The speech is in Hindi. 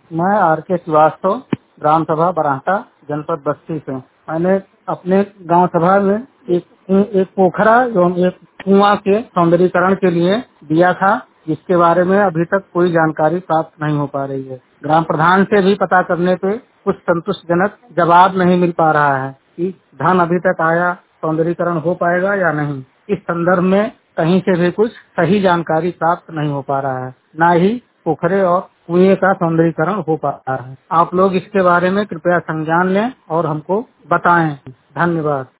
मैं आर के श्रीवास्तव, ग्राम सभा बरांटा, जनपद बस्ती से। मैंने अपने गांव सभा में एक पोखरा एवं एक कुआं के सौंदर्यीकरण के लिए दिया था, जिसके बारे में अभी तक कोई जानकारी प्राप्त नहीं हो पा रही है। ग्राम प्रधान से भी पता करने पे कुछ संतुष्टजनक जवाब नहीं मिल पा रहा है कि धन अभी तक आया, सौंदर्यीकरण हो पाएगा या नहीं। इस संदर्भ में कहीं से भी कुछ सही जानकारी प्राप्त नहीं हो पा रहा है, न ही पोखरे और कुएं का सौंदर्यीकरण हो पा रहा है। आप लोग इसके बारे में कृपया संज्ञान लें और हमको बताएं। धन्यवाद।